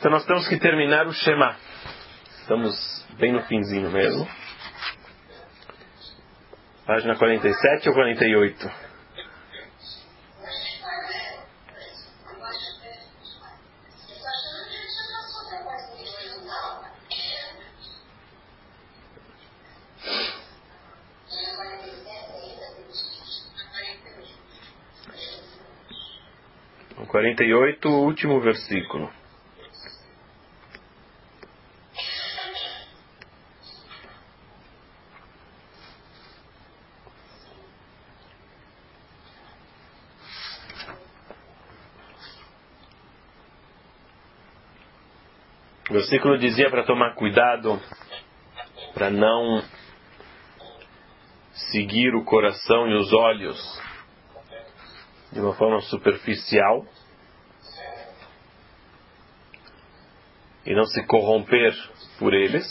Então nós temos que terminar o Shema. Estamos bem no finzinho mesmo. Página 47 ou 48? O 48, o último versículo. O versículo dizia para tomar cuidado para não seguir o coração e os olhos de uma forma superficial e não se corromper por eles.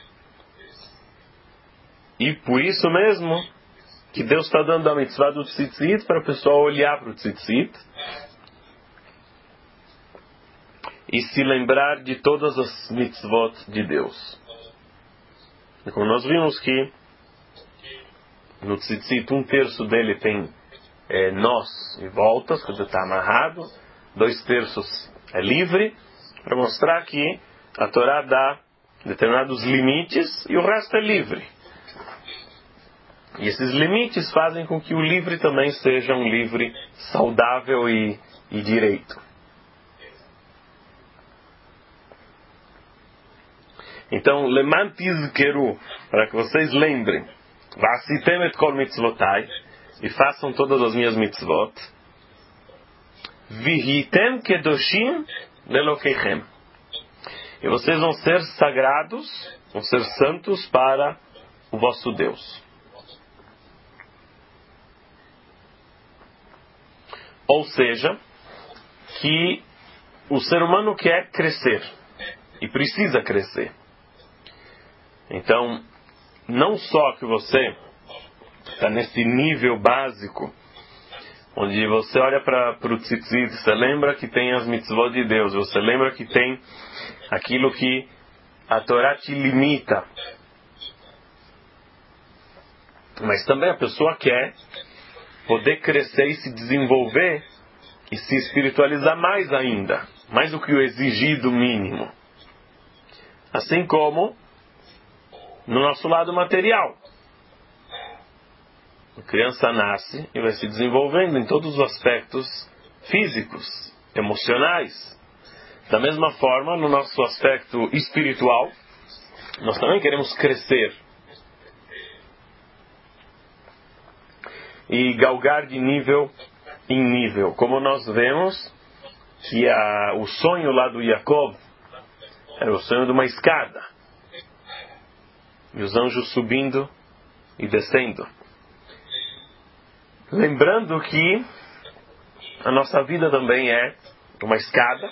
E por isso mesmo que Deus está dando a mitzvah do tzitzit para a pessoa olhar para o tzitzit e se lembrar de todas as mitzvot de Deus. E como nós vimos que no tzitzit 1/3 dele tem nós e voltas, quando está amarrado, 2/3 é livre, para mostrar que a Torá dá determinados limites e o resto é livre. E esses limites fazem com que o livre também seja um livre saudável e direito. Então, leman tizkeru, para que vocês lembrem, va'asitem et kol mitzvotai, e façam todas as minhas mitzvot, vihitem kedoshim lelokeichem, e vocês vão ser sagrados, vão ser santos para o vosso Deus. Ou seja, que o ser humano quer crescer e precisa crescer. Então, não só que você está nesse nível básico, onde você olha para o tzitzit, você lembra que tem as mitzvot de Deus, você lembra que tem aquilo que a Torá te limita. Mas também a pessoa quer poder crescer e se desenvolver e se espiritualizar mais ainda, mais do que o exigido mínimo. Assim como no nosso lado material. A criança nasce e vai se desenvolvendo em todos os aspectos físicos, emocionais. Da mesma forma, no nosso aspecto espiritual, nós também queremos crescer e galgar de nível em nível. Como nós vemos que o sonho lá do Jacob era o sonho de uma escada. E os anjos subindo e descendo. Lembrando que a nossa vida também é uma escada.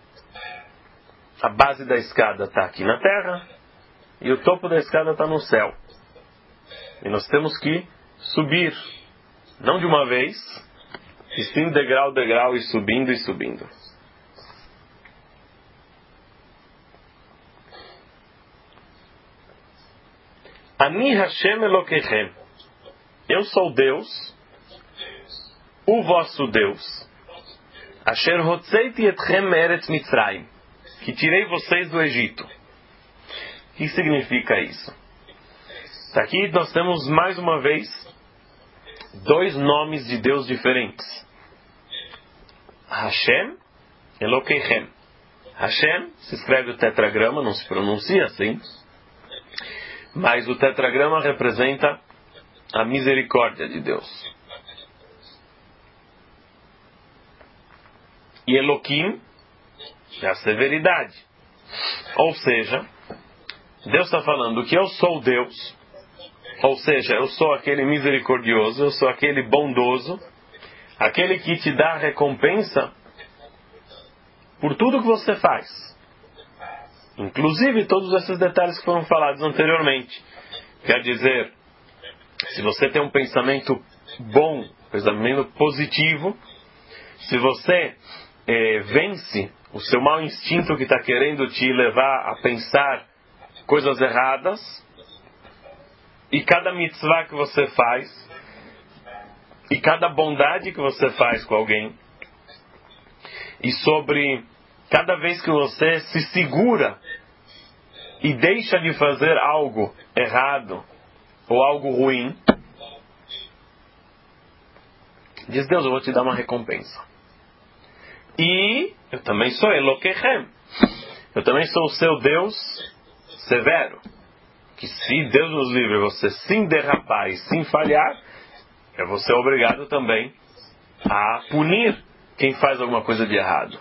A base da escada está aqui na terra e o topo da escada está no céu. E nós temos que subir, não de uma vez, e sim degrau a degrau, e subindo e subindo. Ani Hashem Elokeichem. Eu sou Deus, o vosso Deus. Asher hotzeiti etchem me'eretz Mitzrayim. Que tirei vocês do Egito. O que significa isso? Aqui nós temos mais uma vez 2 nomes de Deus diferentes. Hashem Elokeichem. Hashem se escreve o tetragrama, não se pronuncia assim. Mas o tetragrama representa a misericórdia de Deus. E Elohim é a severidade. Ou seja, Deus está falando que eu sou Deus. Ou seja, eu sou aquele misericordioso, eu sou aquele bondoso, aquele que te dá recompensa por tudo que você faz. Inclusive todos esses detalhes que foram falados anteriormente. Quer dizer, se você tem um pensamento bom, pensamento positivo, se você vence o seu mau instinto que está querendo te levar a pensar coisas erradas, e cada mitzvah que você faz, e cada bondade que você faz com alguém, e sobre cada vez que você se segura e deixa de fazer algo errado ou algo ruim, diz Deus, eu vou te dar uma recompensa. E eu também sou Elokechem. Eu também sou o seu Deus severo. Que se Deus nos livre você sim derrapar e sim falhar, eu vou ser obrigado também a punir quem faz alguma coisa de errado.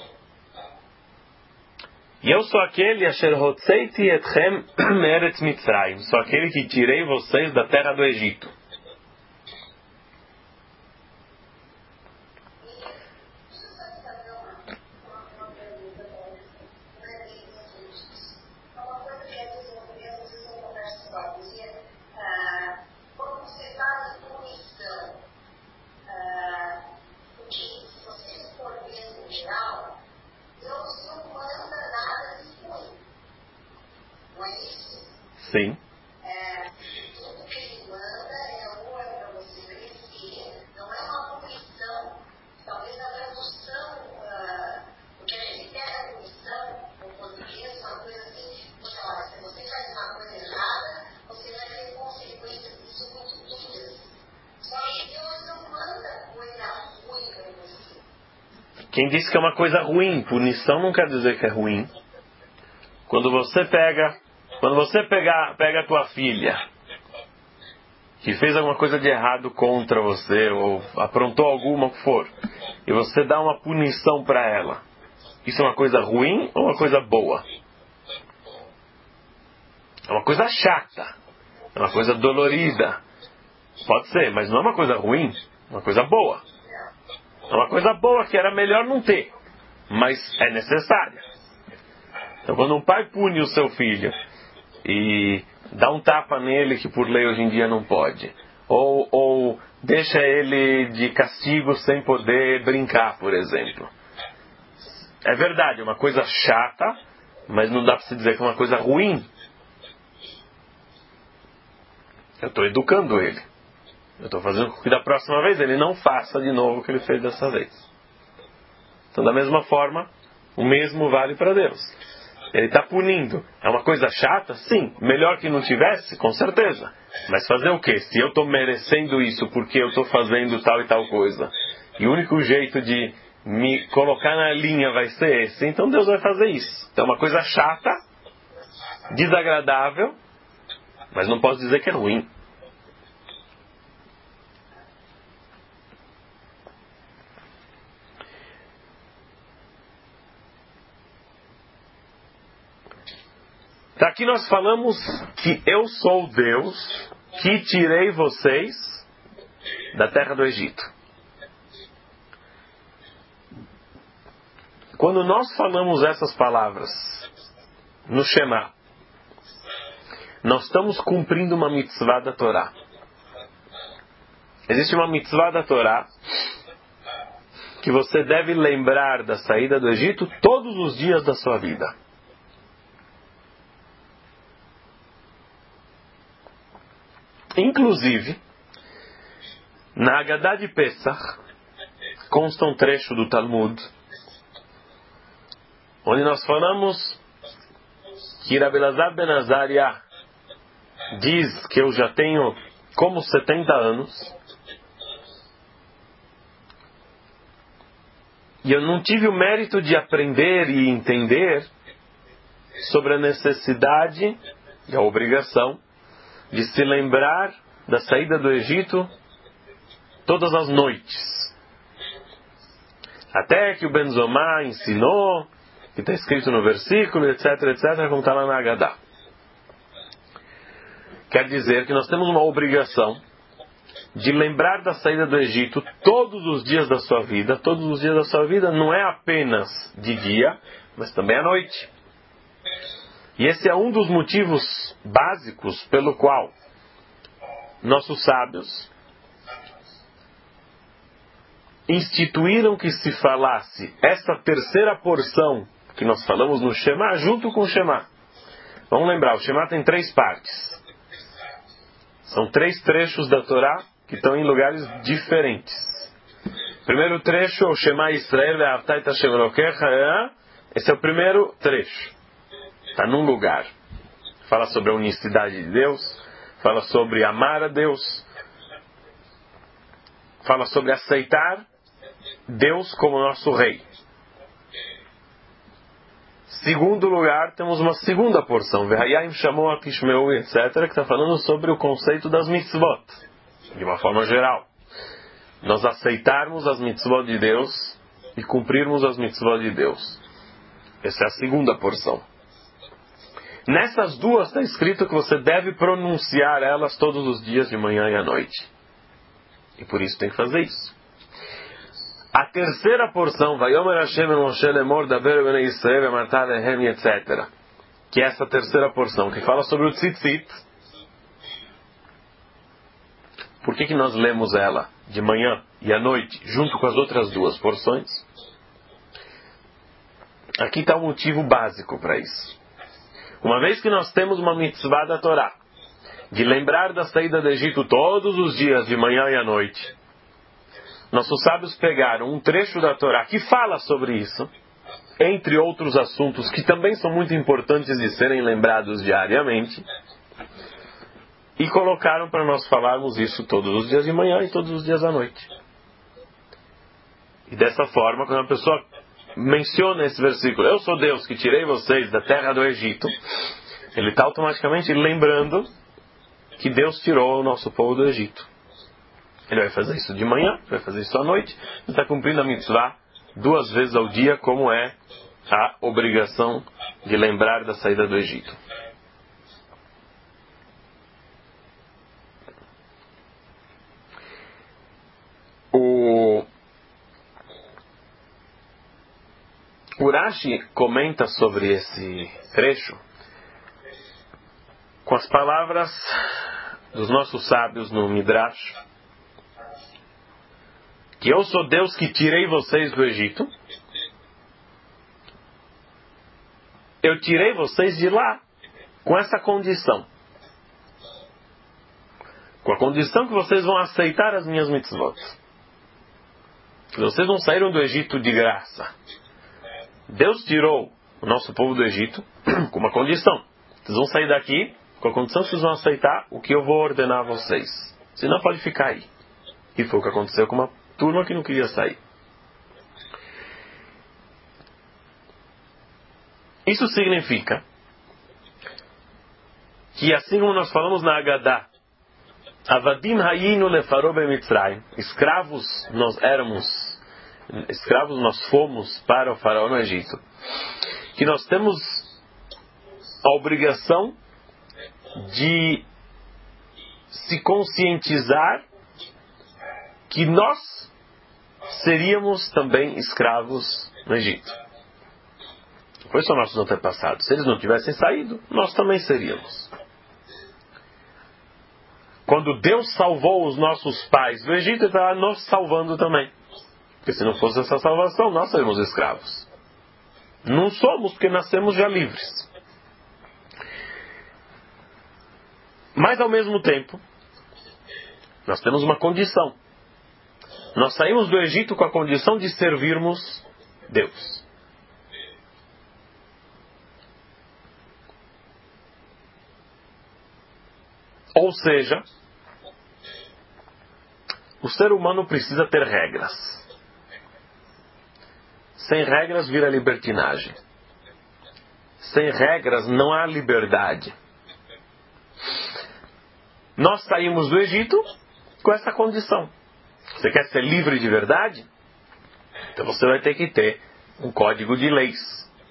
E eu sou aquele Asher Hotzeiti Etchem Meretz Mitzrayim. Sou aquele que tirei vocês da terra do Egito. Sim. Tudo que ele manda ou é para você crescer, não é uma punição. Talvez a tradução, porque a gente pega a punição, no português, uma coisa assim, porque olha, se você faz uma coisa errada, você vai ter consequências disso muito duras. Só que Deus não manda coisa ruim para você. Quem disse que é uma coisa ruim? Punição não quer dizer que é ruim. Quando você pega a tua filha, que fez alguma coisa de errado contra você, ou aprontou alguma que for, e você dá uma punição para ela, isso é uma coisa ruim ou uma coisa boa? É uma coisa chata, é uma coisa dolorida. Pode ser, mas não é uma coisa ruim, é uma coisa boa. É uma coisa boa que era melhor não ter, mas é necessária. Então quando um pai pune o seu filho e dá um tapa nele que por lei hoje em dia não pode, ou deixa ele de castigo sem poder brincar, por exemplo, é verdade, é uma coisa chata, mas não dá para se dizer que é uma coisa ruim. Eu estou educando ele, eu estou fazendo com que da próxima vez ele não faça de novo o que ele fez dessa vez. Então da mesma forma, o mesmo vale para Deus. Ele está punindo. É uma coisa chata? Sim. Melhor que não tivesse? Com certeza. Mas fazer o quê? Se eu estou merecendo isso porque eu estou fazendo tal e tal coisa, e o único jeito de me colocar na linha vai ser esse, então Deus vai fazer isso. Então é uma coisa chata, desagradável, mas não posso dizer que é ruim. Aqui nós falamos que eu sou Deus que tirei vocês da terra do Egito. Quando nós falamos essas palavras no Shema, nós estamos cumprindo uma mitzvah da Torá. Existe uma mitzvah da Torá que você deve lembrar da saída do Egito todos os dias da sua vida. Inclusive, na Haggadah de Pesach, consta um trecho do Talmud, onde nós falamos que Rabi Elazar ben Azariah diz que eu já tenho como 70 anos, e eu não tive o mérito de aprender e entender sobre a necessidade e a obrigação de se lembrar da saída do Egito todas as noites. Até que o Ben Zomá ensinou, que está escrito no versículo, etc, como está lá na Haggadah. Quer dizer que nós temos uma obrigação de lembrar da saída do Egito todos os dias da sua vida. Todos os dias da sua vida não é apenas de dia, mas também à noite. E esse é um dos motivos básicos pelo qual nossos sábios instituíram que se falasse essa terceira porção que nós falamos no Shema junto com o Shema. Vamos lembrar, o Shema tem 3 partes. São 3 trechos da Torá que estão em lugares diferentes. Primeiro trecho, o Shema Israel, Ve'ahavta et Hashem Elokecha. Esse é o primeiro trecho. Está num lugar. Fala sobre a unicidade de Deus, fala sobre amar a Deus, fala sobre aceitar Deus como nosso rei. Segundo lugar, temos uma segunda porção, Vehayim chamou a Tishmeu, etc., que está falando sobre o conceito das mitzvot, de uma forma geral. Nós aceitarmos as mitzvot de Deus e cumprirmos as mitzvot de Deus. Essa é a segunda porção. Nessas duas está escrito que você deve pronunciar elas todos os dias, de manhã e à noite. E por isso tem que fazer isso. A terceira porção, Vayomer Hashem el Moshe lemor daber bnei Israel ve'amarta lehem, etc. Que é essa terceira porção, que fala sobre o tzitzit. Por que nós lemos ela de manhã e à noite, junto com as outras duas porções? Aqui está o motivo básico para isso. Uma vez que nós temos uma mitzvah da Torá, de lembrar da saída do Egito todos os dias, de manhã e à noite, nossos sábios pegaram um trecho da Torá que fala sobre isso, entre outros assuntos que também são muito importantes de serem lembrados diariamente, e colocaram para nós falarmos isso todos os dias de manhã e todos os dias à noite. E dessa forma, quando a pessoa menciona esse versículo, eu sou Deus que tirei vocês da terra do Egito, ele está automaticamente lembrando que Deus tirou o nosso povo do Egito. Ele vai fazer isso de manhã, vai fazer isso à noite, ele está cumprindo a mitzvah 2 vezes ao dia, como é a obrigação de lembrar da saída do Egito. O Urashi comenta sobre esse trecho com as palavras dos nossos sábios no Midrash, que eu sou Deus que tirei vocês do Egito, eu tirei vocês de lá com essa condição, com a condição que vocês vão aceitar as minhas mitzvot, que vocês não saíram do Egito de graça. Deus tirou o nosso povo do Egito com uma condição. Vocês vão sair daqui com a condição que vocês vão aceitar o que eu vou ordenar a vocês. Senão pode ficar aí. E foi o que aconteceu com uma turma que não queria sair. Isso significa que, assim como nós falamos na Haggadah, Avadim hayinu lefaró bemitzrayim, escravos nós fomos para o faraó no Egito, que nós temos a obrigação de se conscientizar que nós seríamos também escravos no Egito. Foi só nossos antepassados. Se eles não tivessem saído, nós também seríamos. Quando Deus salvou os nossos pais do Egito, Ele estava nos salvando também. Porque se não fosse essa salvação, nós seríamos escravos. Não somos, porque nascemos já livres. Mas, ao mesmo tempo, nós temos uma condição. Nós saímos do Egito com a condição de servirmos Deus. Ou seja, o ser humano precisa ter regras. Sem regras vira libertinagem. Sem regras não há liberdade. Nós saímos do Egito com essa condição. Você quer ser livre de verdade? Então você vai ter que ter um código de leis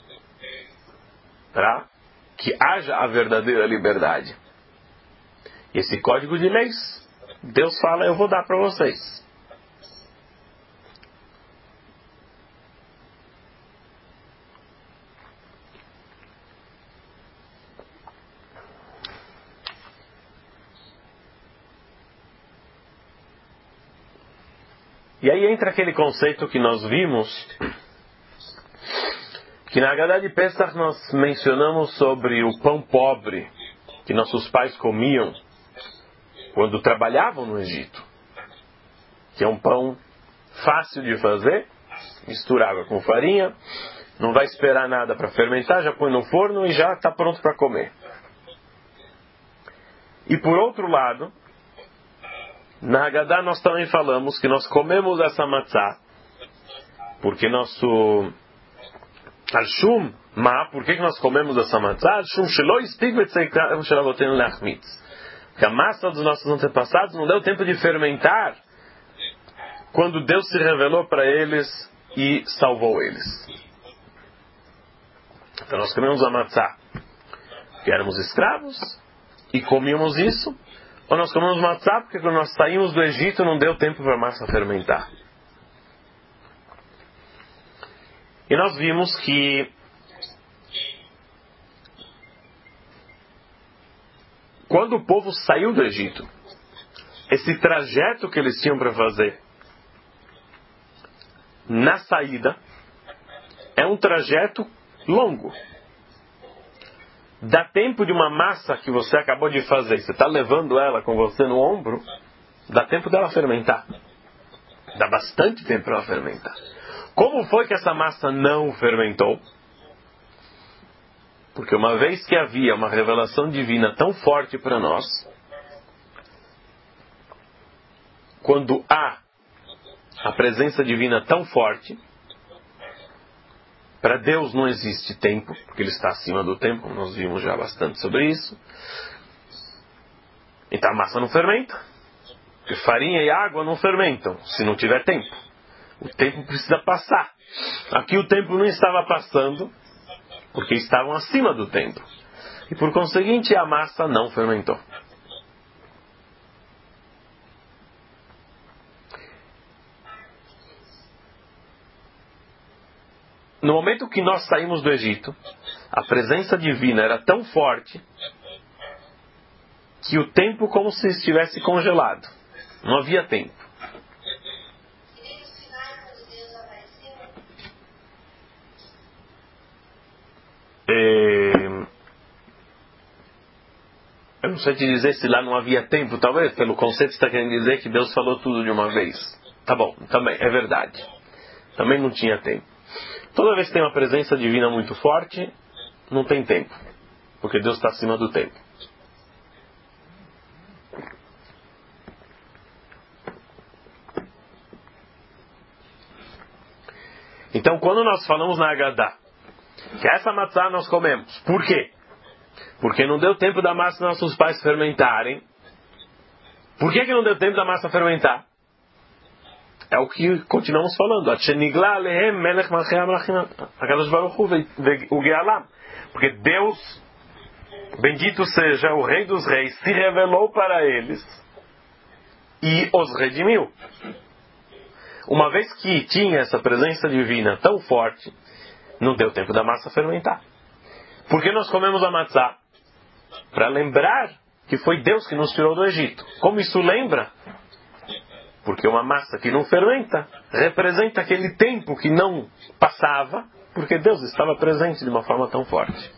para que haja a verdadeira liberdade. E esse código de leis, Deus fala, eu vou dar para vocês. E aí entra aquele conceito que nós vimos, que na Haggadah de Pesach nós mencionamos sobre o pão pobre que nossos pais comiam quando trabalhavam no Egito, que é um pão fácil de fazer, mistura água com farinha, não vai esperar nada para fermentar, já põe no forno e já está pronto para comer. E por outro lado, na Haggadah nós também falamos que nós comemos essa matzá porque nosso Al-Shum, por que nós comemos essa matzá? Al-Shum shelo ispik b'tzeikam shel avotenu leachmitz. Porque a massa dos nossos antepassados não deu tempo de fermentar quando Deus se revelou para eles e salvou eles. Então nós comemos a matzá porque éramos escravos e comíamos isso, ou nós comemos matzá porque quando nós saímos do Egito não deu tempo para a massa fermentar. E nós vimos que quando o povo saiu do Egito, esse trajeto que eles tinham para fazer na saída é um trajeto longo. Dá tempo de uma massa que você acabou de fazer, você está levando ela com você no ombro, dá tempo dela fermentar. Dá bastante tempo para ela fermentar. Como foi que essa massa não fermentou? Porque uma vez que havia uma revelação divina tão forte para nós, quando há a presença divina tão forte, para Deus não existe tempo, porque Ele está acima do tempo, como nós vimos já bastante sobre isso. Então a massa não fermenta, porque farinha e água não fermentam, se não tiver tempo. O tempo precisa passar. Aqui o tempo não estava passando, porque estavam acima do tempo. E por conseguinte a massa não fermentou. No momento que nós saímos do Egito, a presença divina era tão forte que o tempo como se estivesse congelado. Não havia tempo. Eu não sei te dizer se lá não havia tempo, talvez, pelo conceito está querendo dizer que Deus falou tudo de uma vez. Tá bom, também, é verdade. Também não tinha tempo. Toda vez que tem uma presença divina muito forte, não tem tempo, porque Deus está acima do tempo. Então, quando nós falamos na Haggadah, que essa matzá nós comemos, por quê? Porque não deu tempo da massa dos nossos pais fermentarem. Por que não deu tempo da massa fermentar? É o que continuamos falando. Porque Deus, bendito seja o Rei dos Reis, se revelou para eles e os redimiu. Uma vez que tinha essa presença divina tão forte, não deu tempo da massa fermentar. Por que nós comemos a matzá? Para lembrar que foi Deus que nos tirou do Egito. Como isso lembra? Porque uma massa que não fermenta representa aquele tempo que não passava, porque Deus estava presente de uma forma tão forte.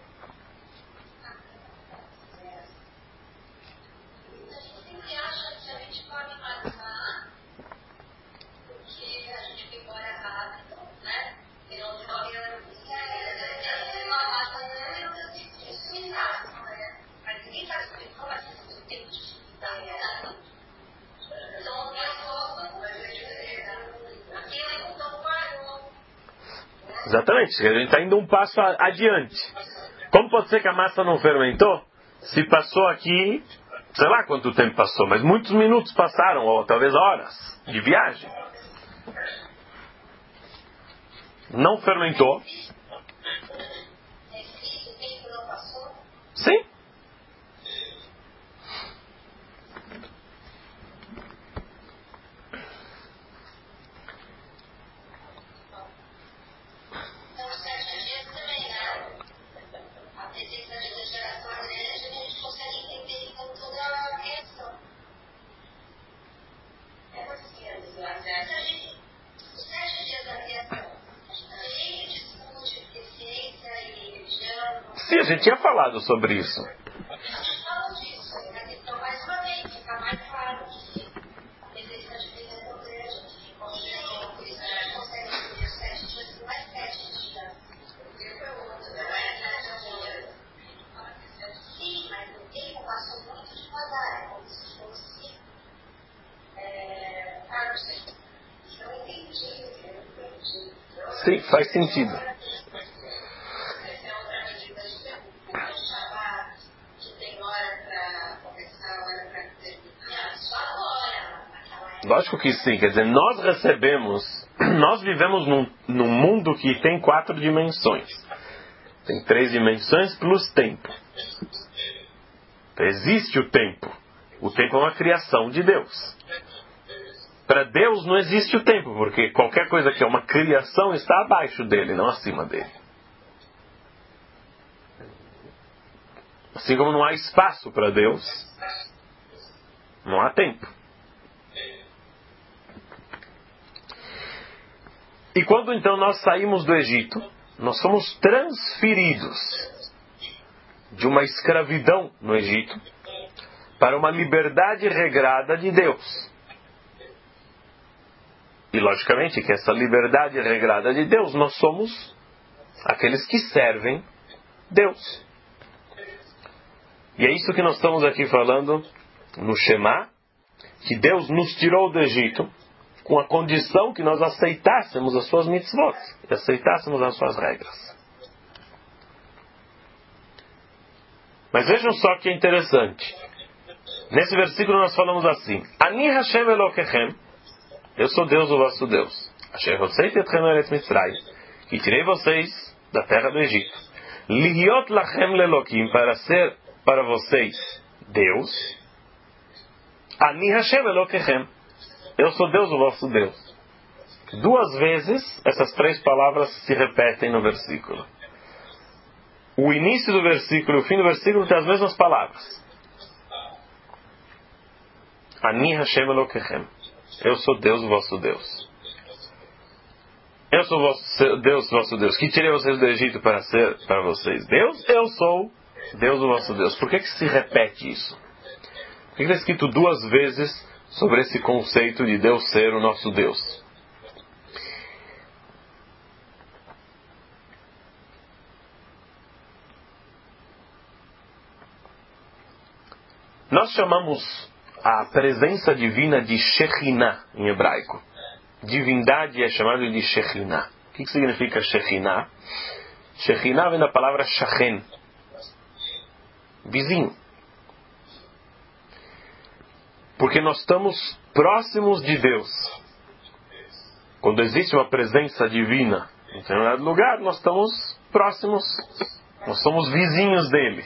Exatamente, a gente está indo um passo adiante. Como pode ser que a massa não fermentou? Se passou aqui, sei lá quanto tempo passou, mas muitos minutos passaram, ou talvez horas de viagem. Não fermentou. Sim. Sim, a gente tinha falado sobre isso. Fala disso, então mais uma vez, fica mais claro que existe uma diferença grande, que consegue viver 7 dias, não é 7 dias. O tempo é outro, não é 7 dias. Sim, mas o tempo passou muito devagar, é como se fosse. Não entendi. Sim, faz sentido. Lógico que sim, quer dizer, nós recebemos, nós vivemos num mundo que tem 4 dimensões. Tem 3 dimensões plus tempo. Existe o tempo. O tempo é uma criação de Deus. Para Deus não existe o tempo, porque qualquer coisa que é uma criação está abaixo dele, não acima dele. Assim como não há espaço para Deus, não há tempo. E quando então nós saímos do Egito, nós fomos transferidos de uma escravidão no Egito para uma liberdade regrada de Deus. E logicamente que essa liberdade regrada de Deus, nós somos aqueles que servem Deus. E é isso que nós estamos aqui falando no Shema, que Deus nos tirou do Egito com a condição que nós aceitássemos as suas mitzvot, e aceitássemos as suas regras. Mas vejam só que é interessante. Nesse versículo nós falamos assim: Ani Hashem Elokechem, eu sou Deus, o vosso Deus. Asher hotzei etchem me'eretz Mitzrayim, que tirei vocês da terra do Egito. Lihiot lachem lelokim, para ser para vocês Deus. Ani Hashem Elokechem, eu sou Deus, o vosso Deus. 2 vezes essas 3 palavras se repetem no versículo. O início do versículo e o fim do versículo tem as mesmas palavras. Ani Hashem Elokechem, eu sou Deus, o vosso Deus. Eu sou Deus, vosso Deus, que tirei vocês do Egito para ser para vocês Deus. Eu sou Deus, o vosso Deus. Por que se repete isso? Por que está escrito 2 vezes sobre esse conceito de Deus ser o nosso Deus? Nós chamamos a presença divina de Shekhinah em hebraico. Divindade é chamada de Shekhinah. O que significa Shekhinah? Shekhinah vem da palavra Shachen, vizinho. Porque nós estamos próximos de Deus. Quando existe uma presença divina em determinado lugar, nós estamos próximos, nós somos vizinhos dele.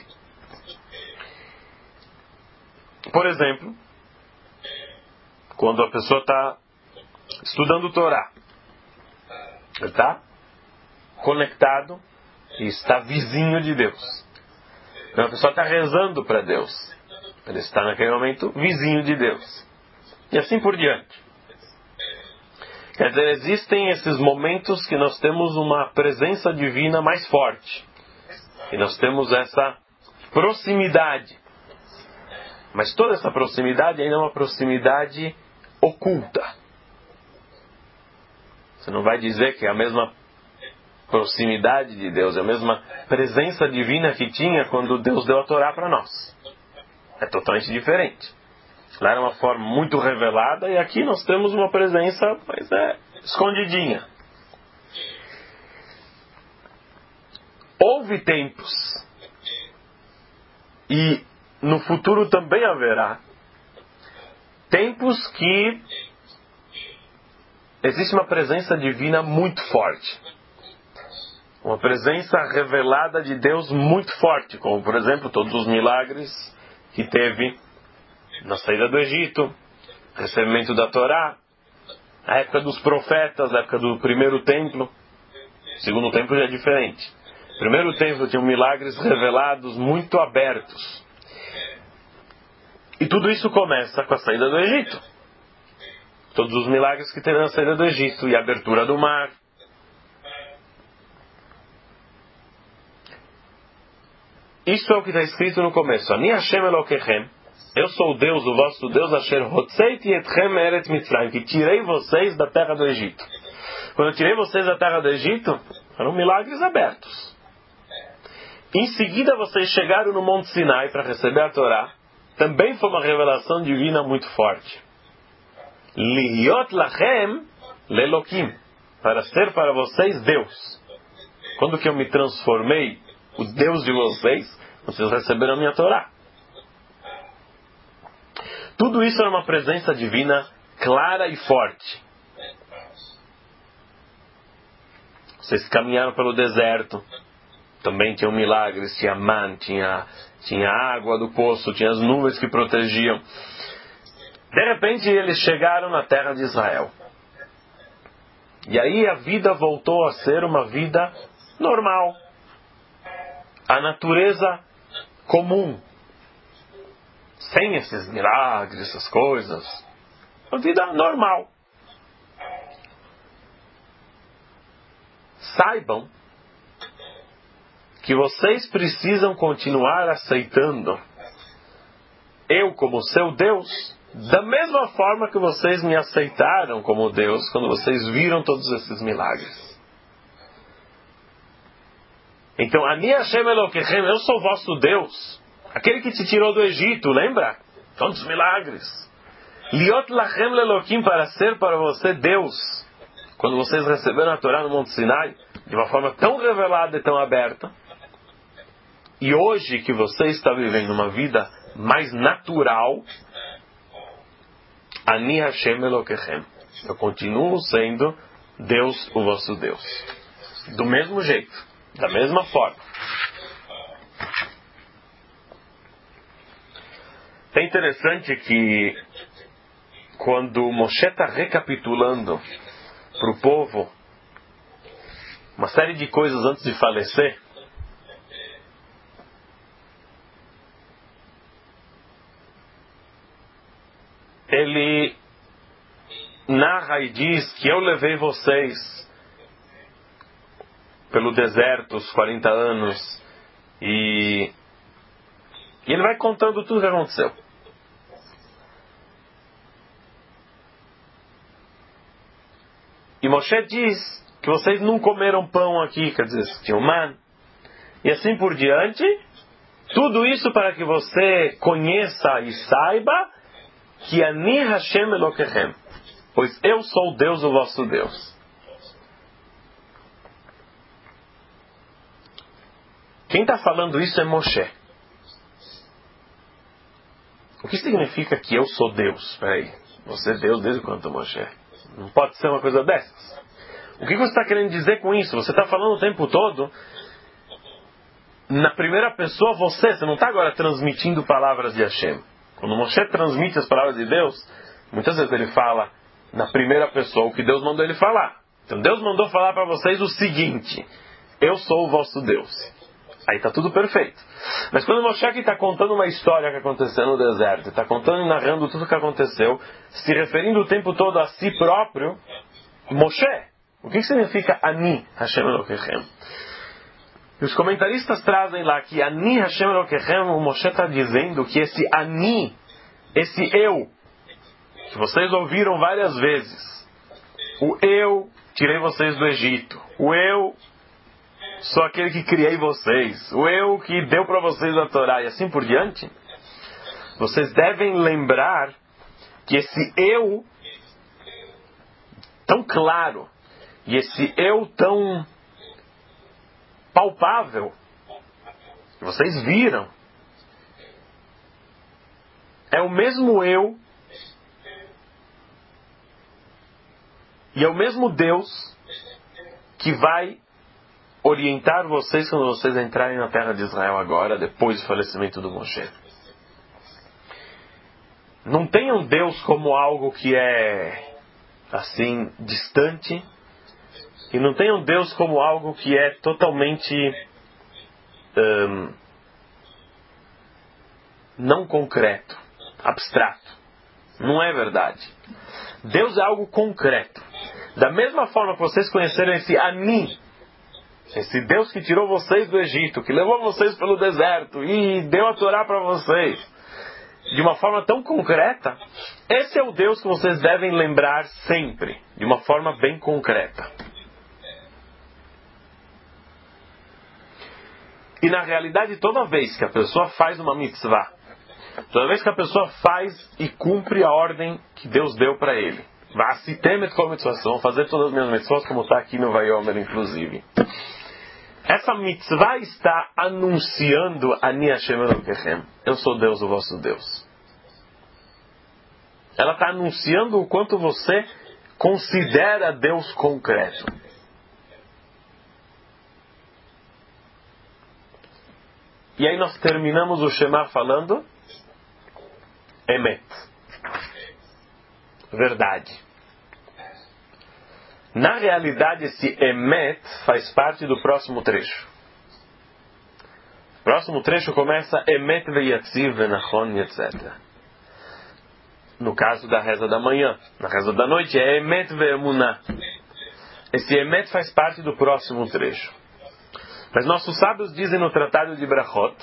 Por exemplo, quando a pessoa está estudando o Torá, ele está conectado e está vizinho de Deus. Então a pessoa está rezando para Deus, ele está naquele momento vizinho de Deus. E assim por diante. Quer dizer, existem esses momentos que nós temos uma presença divina mais forte. E nós temos essa proximidade. Mas toda essa proximidade ainda é uma proximidade oculta. Você não vai dizer que é a mesma proximidade de Deus, é a mesma presença divina que tinha quando Deus deu a Torá para nós. É totalmente diferente. Lá era uma forma muito revelada e aqui nós temos uma presença, mas é escondidinha. Houve tempos e no futuro também haverá tempos que existe uma presença divina muito forte. Uma presença revelada de Deus muito forte, como por exemplo todos os milagres que teve na saída do Egito, recebimento da Torá, a época dos profetas, a época do primeiro templo. O segundo templo já é diferente. O primeiro templo tinha milagres revelados muito abertos. E tudo isso começa com a saída do Egito. Todos os milagres que teve na saída do Egito e a abertura do mar. Isso é o que está escrito no começo. Ani Hashem Elokechem. Eu sou o Deus, o vosso Deus, Asher Hotzeiti Etchem Eret Mitzrayim, que tirei vocês da terra do Egito. Quando eu tirei vocês da terra do Egito, eram milagres abertos. Em seguida vocês chegaram no Monte Sinai para receber a Torá. Também foi uma revelação divina muito forte. Lihiot Lachem Lelokim, para ser para vocês Deus. Quando que eu me transformei o Deus de vocês receberam a minha Torá. Tudo isso era uma presença divina clara e forte. Vocês caminharam pelo deserto. Também tinham milagres, tinha man, tinha água do poço, tinha as nuvens que protegiam. De repente eles chegaram na terra de Israel. E aí a vida voltou a ser uma vida normal. A natureza comum. Sem esses milagres, essas coisas. Uma vida normal. Saibam que vocês precisam continuar aceitando eu como seu Deus, da mesma forma que vocês me aceitaram como Deus quando vocês viram todos esses milagres. Então, Ani Hashem Elokechem, eu sou vosso Deus, aquele que te tirou do Egito, lembra? Tantos milagres. Liot Lachem Lelokim, para ser para você Deus. Quando vocês receberam a Torá no Monte Sinai, de uma forma tão revelada e tão aberta, e hoje que você está vivendo uma vida mais natural, Ani Hashem Elokechem, eu continuo sendo Deus, o vosso Deus. Do mesmo jeito, da mesma forma. É interessante que quando Moshe está recapitulando para o povo uma série de coisas antes de falecer, ele narra e diz que eu levei vocês pelo deserto os 40 anos e ele vai contando tudo o que aconteceu. E Moshe diz que vocês não comeram pão aqui, quer dizer, tinham man, e assim por diante. Tudo isso para que você conheça e saiba que Ani Hashem Elokechem, pois eu sou Deus, o vosso Deus. Quem está falando isso é Moshe. O que significa que eu sou Deus? Peraí, você é Deus desde quando, Moshe? Não pode ser uma coisa dessas. O que você está querendo dizer com isso? Você está falando o tempo todo na primeira pessoa você não está agora transmitindo palavras de Hashem. Quando Moshe transmite as palavras de Deus, muitas vezes ele fala na primeira pessoa o que Deus mandou ele falar. Então Deus mandou falar para vocês o seguinte: eu sou o vosso Deus. Aí está tudo perfeito. Mas quando Moshe está contando uma história que aconteceu no deserto, está contando e narrando tudo o que aconteceu, se referindo o tempo todo a si próprio, Moshe, o que significa Ani Hashem Elokechem? E os comentaristas trazem lá que Ani Hashem Elokechem, o Moshe está dizendo que esse Ani, esse eu, que vocês ouviram várias vezes, o eu tirei vocês do Egito, o eu sou aquele que criei vocês, o eu que deu para vocês a Torá e assim por diante, vocês devem lembrar que esse eu tão claro e esse eu tão palpável que vocês viram é o mesmo eu e é o mesmo Deus que vai orientar vocês quando vocês entrarem na terra de Israel agora, depois do falecimento do Moshe. Não tenham Deus como algo que é assim distante, e não tenham Deus como algo que é totalmente não concreto, abstrato. Não é verdade. Deus é algo concreto. Da mesma forma que vocês conheceram esse Ani, esse Deus que tirou vocês do Egito, que levou vocês pelo deserto e deu a Torá para vocês, de uma forma tão concreta, esse é o Deus que vocês devem lembrar sempre, de uma forma bem concreta. E na realidade, toda vez que a pessoa faz uma mitzvah, toda vez que a pessoa faz e cumpre a ordem que Deus deu para ele, vão fazer todas as minhas mitzvot, como está aqui no Vayomer, inclusive. Essa mitzvah está anunciando Ani Hashem Elokechem. Eu sou Deus, o vosso Deus. Ela está anunciando o quanto você considera Deus concreto. E aí nós terminamos o Shema falando Emet. Verdade. Na realidade, esse Emet faz parte do próximo trecho. O próximo trecho começa Emet veyatziv venachon, etc. No caso da reza da manhã. Na reza da noite é Emet veemunah. Esse Emet faz parte do próximo trecho. Mas nossos sábios dizem no Tratado de Brachot,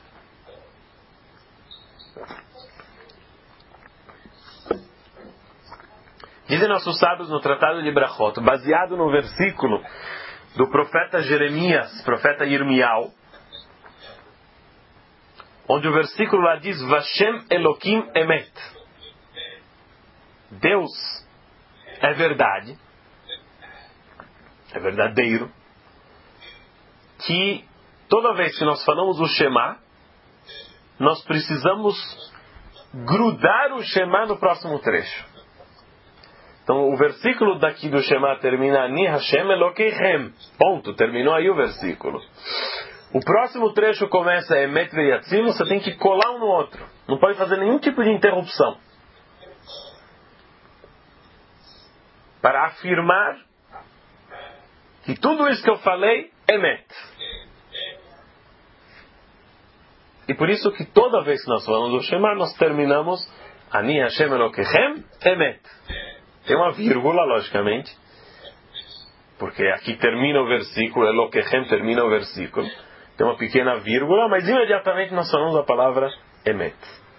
baseado no versículo do profeta Jeremias, profeta Yirmiyahu, onde o versículo lá diz Vashem Elokim Emet. Deus é verdade, é verdadeiro, que toda vez que nós falamos o Shema, nós precisamos grudar o Shema no próximo trecho. Então o versículo daqui do Shema termina Ani Hashem Elokechem. Ponto. Terminou aí o versículo. O próximo trecho começa Emet veyatzim. Você tem que colar um no outro. Não pode fazer nenhum tipo de interrupção. Para afirmar que tudo isso que eu falei é Emet. E por isso que toda vez que nós falamos o Shema, nós terminamos Ani Hashem Elokechem Emet. Tem uma vírgula, logicamente, porque aqui termina o versículo, Elokechem termina o versículo. Tem uma pequena vírgula, mas imediatamente nós falamos a palavra Emet.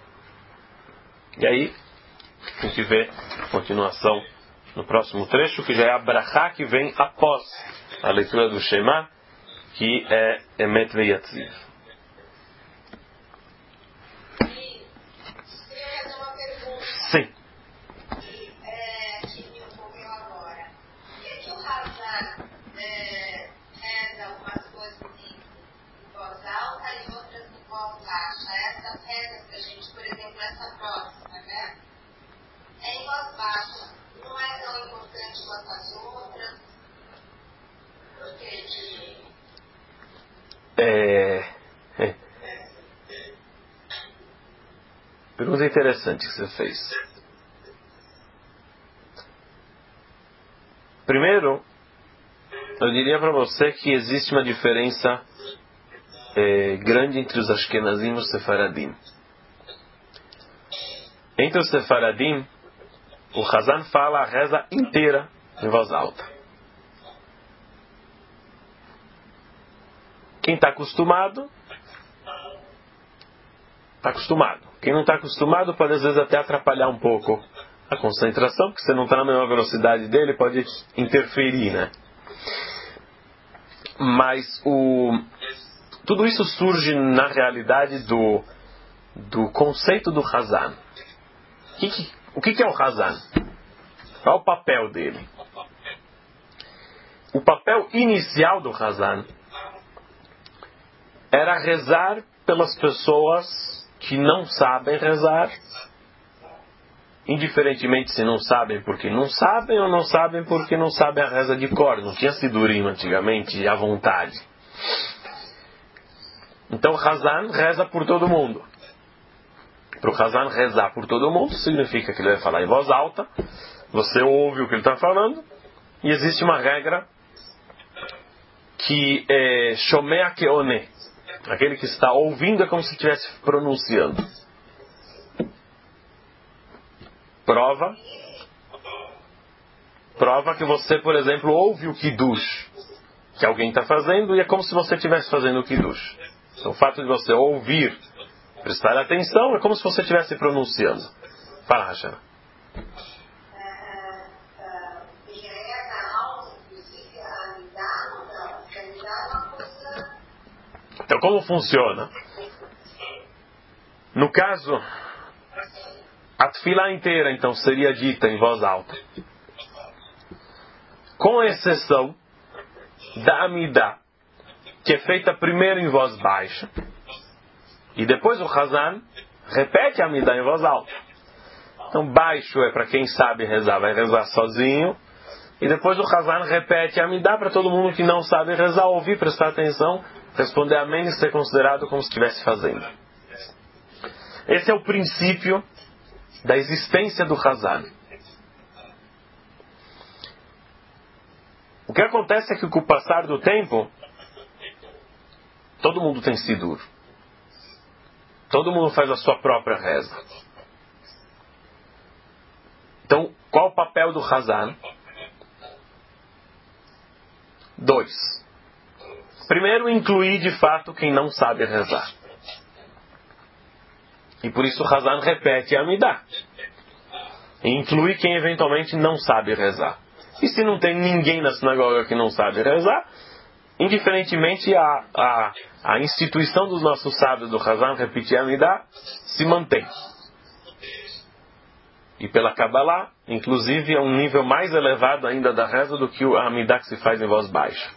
E aí, a gente vê a continuação no próximo trecho, que já é a Brachá que vem após a leitura do Shema, que é Emet veyatziv. Sim. Pergunta interessante que você fez. Primeiro, eu diria para você que existe uma diferença grande entre os Ashkenazim e os Sefaradim. Entre os Sefaradim, o Hazan fala a reza inteira em voz alta. Quem está acostumado, está acostumado. Quem não está acostumado pode às vezes até atrapalhar um pouco a concentração, porque você não está na mesma velocidade dele, pode interferir, né? Mas tudo isso surge na realidade do conceito do Hazan. O que é o Hazan? Qual é o papel dele? O papel inicial do Hazan era rezar pelas pessoas que não sabem rezar, indiferentemente se não sabem porque não sabem ou não sabem porque não sabem a reza de cor. Não tinha sidurim antigamente, à vontade. Então o Hazan reza por todo mundo. Para o Hazan rezar por todo mundo significa que ele vai falar em voz alta, você ouve o que ele está falando, e existe uma regra que é Shomea Keone. Aquele que está ouvindo é como se estivesse pronunciando. Prova que você, por exemplo, ouve o Kiddush. que alguém está fazendo e é como se você estivesse fazendo o Kiddush. Então, o fato de você ouvir, prestar atenção, é como se você estivesse pronunciando. Fala, Rachana. Então, como funciona? No caso, a tefilá inteira, então, seria dita em voz alta. Com exceção da Amidah, que é feita primeiro em voz baixa, e depois o Hazan repete a Amidah em voz alta. Então, baixo é para quem sabe rezar, vai rezar sozinho, e depois o Hazan repete a Amidah para todo mundo que não sabe rezar, ouvir, prestar atenção, responder amém e ser considerado como se estivesse fazendo. Esse é o princípio da existência do Hazan. O que acontece é que com o passar do tempo, todo mundo tem Sidur. Todo mundo faz a sua própria reza. Então, qual o papel do Hazan? 2. Primeiro, incluir de fato quem não sabe rezar. E por isso o Hazan repete a Amidah. E inclui quem eventualmente não sabe rezar. E se não tem ninguém na sinagoga que não sabe rezar, indiferentemente a instituição dos nossos sábios do Hazan repetir a Amidah se mantém. E pela Kabbalah, inclusive, é um nível mais elevado ainda da reza do que a Amidah que se faz em voz baixa.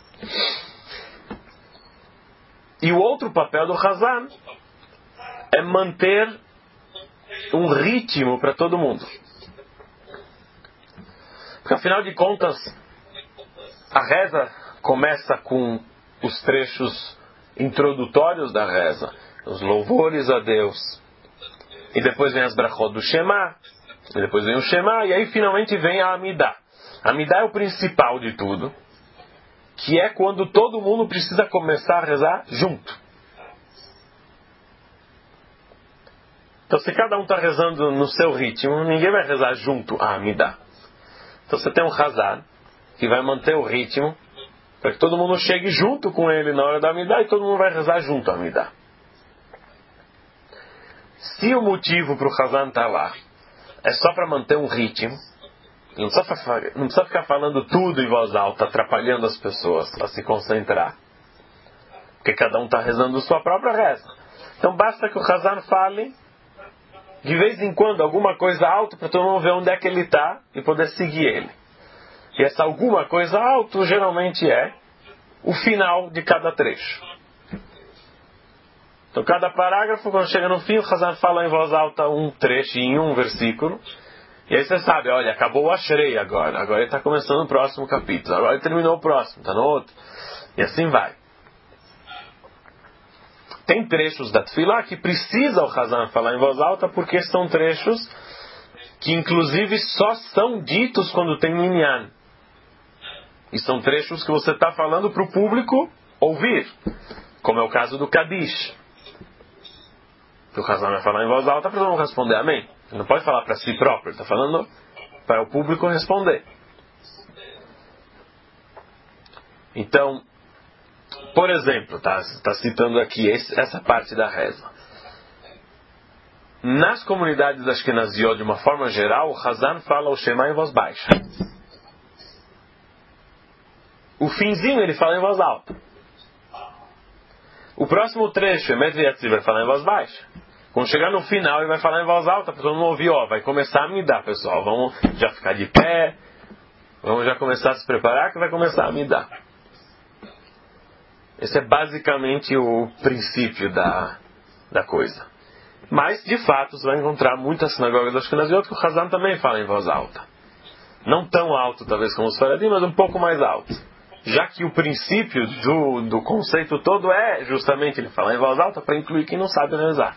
E o outro papel do Hazan é manter um ritmo para todo mundo. Porque afinal de contas, a reza começa com os trechos introdutórios da reza, os louvores a Deus. E depois vem as brachot do Shema, e depois vem o Shema, e aí finalmente vem a Amidah. A Amidah é o principal de tudo, que é quando todo mundo precisa começar a rezar junto. Então, se cada um está rezando no seu ritmo, ninguém vai rezar junto a Amidah. Então, você tem um Hazan que vai manter o ritmo para que todo mundo chegue junto com ele na hora da Amidah e todo mundo vai rezar junto a Amidah. Se o motivo para o Hazan estar lá é só para manter um ritmo, não precisa ficar falando tudo em voz alta, atrapalhando as pessoas a se concentrar. Porque cada um está rezando sua própria reza. Então basta que o Hazan fale de vez em quando alguma coisa alta para todo mundo ver onde é que ele está e poder seguir ele. E essa alguma coisa alta geralmente é o final de cada trecho. Então cada parágrafo, quando chega no fim, o Hazan fala em voz alta um trechinho, um versículo. E aí você sabe, olha, acabou o Ashrei agora. Agora ele está começando o próximo capítulo. Agora ele terminou o próximo, está no outro. E assim vai. Tem trechos da Tefilá que precisa o Hazan falar em voz alta porque são trechos que inclusive só são ditos quando tem minyan. E são trechos que você está falando para o público ouvir. Como é o caso do Kadish. Que o Hazan vai falar em voz alta para todo mundo responder amém. Ele não pode falar para si próprio, ele está falando para o público responder. Então, por exemplo, está citando aqui essa parte da reza. Nas comunidades Ashkenaziot, de uma forma geral, o Hazan fala o Shema em voz baixa. O finzinho ele fala em voz alta. O próximo trecho, Emet V'Yatziv, vai falar em voz baixa. Quando chegar no final, ele vai falar em voz alta, para todo mundo ouvir, vai começar a Amidah, pessoal. Vamos já ficar de pé, vamos já começar a se preparar, que vai começar a Amidah. Esse é basicamente o princípio da coisa. Mas, de fato, você vai encontrar muitas sinagogas Ashkenaziot que o Hazan também fala em voz alta. Não tão alto, talvez, como os Faradim, mas um pouco mais alto. Já que o princípio do conceito todo é justamente ele falar em voz alta para incluir quem não sabe rezar.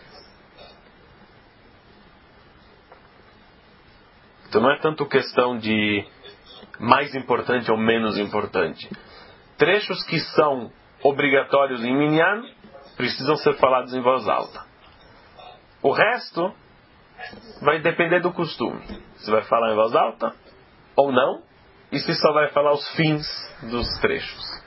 Então não é tanto questão de mais importante ou menos importante. Trechos que são obrigatórios em minyan precisam ser falados em voz alta. O resto vai depender do costume. Se vai falar em voz alta ou não, e se só vai falar os fins dos trechos.